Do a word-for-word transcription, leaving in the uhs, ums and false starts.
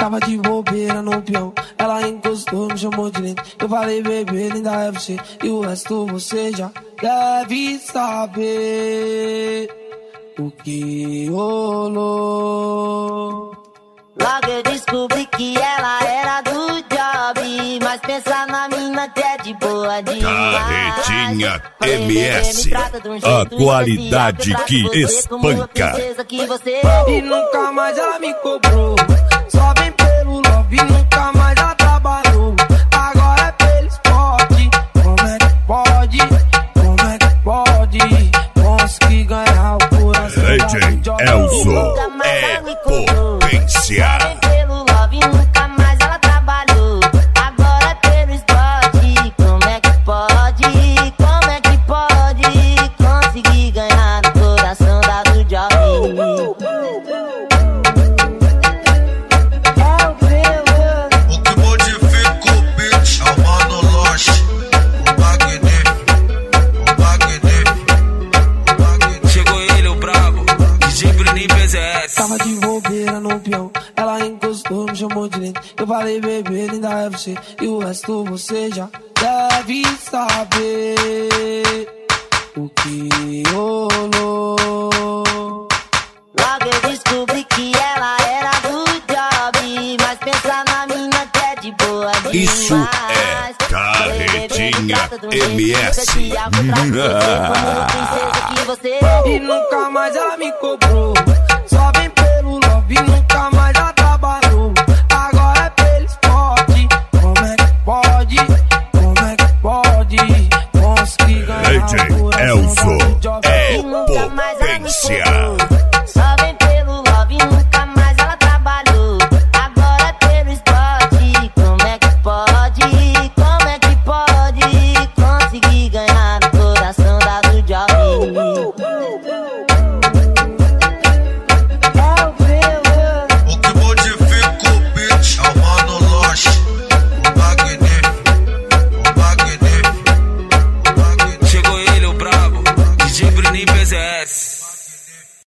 Tava de bobeira no peão, ela encostou, me chamou de lindo. Eu falei, bebê, linda é você, e o resto você já deve saber o que rolou. Logo eu descobri que ela era do job, mas pensa na mina que é de boa demais. Carretinha M S, a qualidade que espanca. E nunca mais ela me cobrou, só vem pelo love, nunca mais ela trabalhou. Agora é pelo esporte, como é que pode, como é que pode conseguir ganhar o coração D J Elzo é potência. Pelo love, nunca mais ela trabalhou. Agora é pelo esporte, como é que pode, como é que pode conseguir ganhar o coração da do job. Tava de bobeira no peão, ela encostou, me chamou de lindo. Eu falei, bebê, linda é você, e o resto você já deve saber o que rolou. Logo eu descobri que ela era do job, mas pensa na mina que é de boa demais. Isso é Carretinha M S. E nunca mais ela me cobrou, só vem pelo love, nunca mais